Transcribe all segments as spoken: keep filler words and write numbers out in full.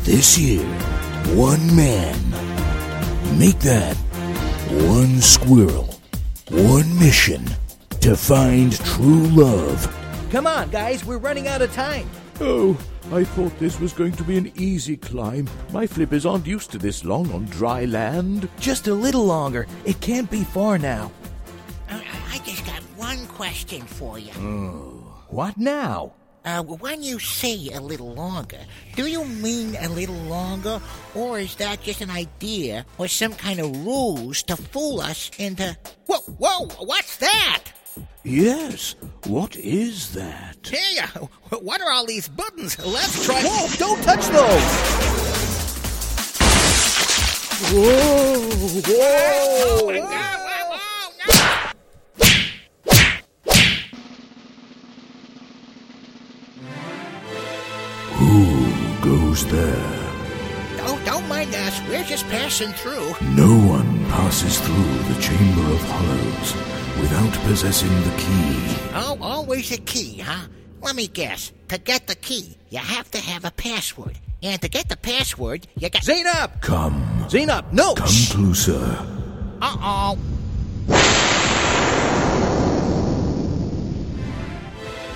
This year, one man. Make that one squirrel. One mission to find true love. Come on, guys, we're running out of time. Oh, I thought this was going to be an easy climb. My flippers aren't used to this long on dry land. Just a little longer. It can't be far now. Uh, I just got one question for you. Oh, what now? Uh, when you say a little longer, do you mean a little longer, or is that just an idea or some kind of ruse to fool us into... Whoa, whoa, what's that? Yes, what is that? Hey, uh, what are all these buttons? Let's try... Whoa, don't touch those! Whoa, whoa! Oh, my God, whoa, whoa, no! Who goes there? Don't, don't mind us. We're just passing through. No one passes through the Chamber of Hollows without possessing the key. Oh, always a key, huh? Let me guess. To get the key, you have to have a password. And to get the password, you got... Zainab! Come. Zainab, no! Come closer. Uh-oh.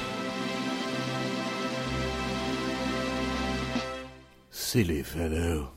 Silly fellow.